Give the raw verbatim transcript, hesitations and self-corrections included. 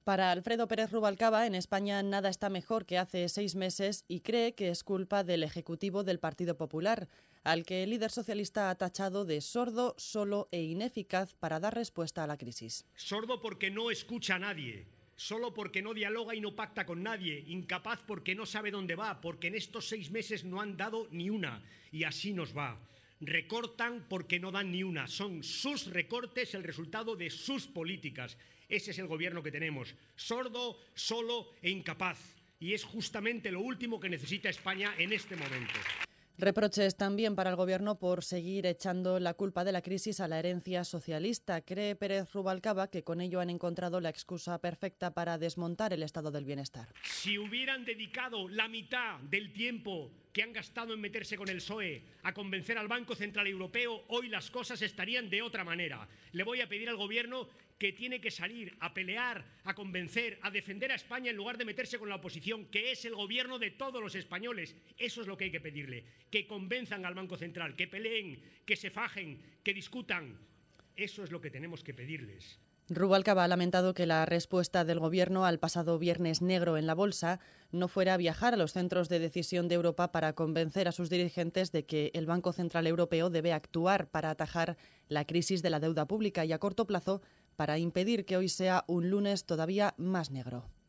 Para Alfredo Pérez Rubalcaba, en España nada está mejor que hace seis meses y cree que es culpa del Ejecutivo del Partido Popular, al que el líder socialista ha tachado de sordo, solo e ineficaz para dar respuesta a la crisis. Sordo porque no escucha a nadie, solo porque no dialoga y no pacta con nadie, incapaz porque no sabe dónde va, porque en estos seis meses no han dado ni una, y así nos va. Recortan porque no dan ni una. Son sus recortes el resultado de sus políticas. Ese es el gobierno que tenemos. Sordo, solo e incapaz. Y es justamente lo último que necesita España en este momento. Reproches también para el Gobierno por seguir echando la culpa de la crisis a la herencia socialista. Cree Pérez Rubalcaba que con ello han encontrado la excusa perfecta para desmontar el estado del bienestar. Si hubieran dedicado la mitad del tiempo que han gastado en meterse con el P S O E a convencer al Banco Central Europeo, hoy las cosas estarían de otra manera. Le voy a pedir al Gobierno que tiene que salir a pelear, a convencer, a defender a España en lugar de meterse con la oposición, que es el gobierno de todos los españoles. Eso es lo que hay que pedirle, que convenzan al Banco Central, que peleen, que se fajen, que discutan. Eso es lo que tenemos que pedirles. Rubalcaba ha lamentado que la respuesta del Gobierno al pasado viernes negro en la bolsa no fuera viajar a los centros de decisión de Europa para convencer a sus dirigentes de que el Banco Central Europeo debe actuar para atajar la crisis de la deuda pública y a corto plazo para impedir que hoy sea un lunes todavía más negro.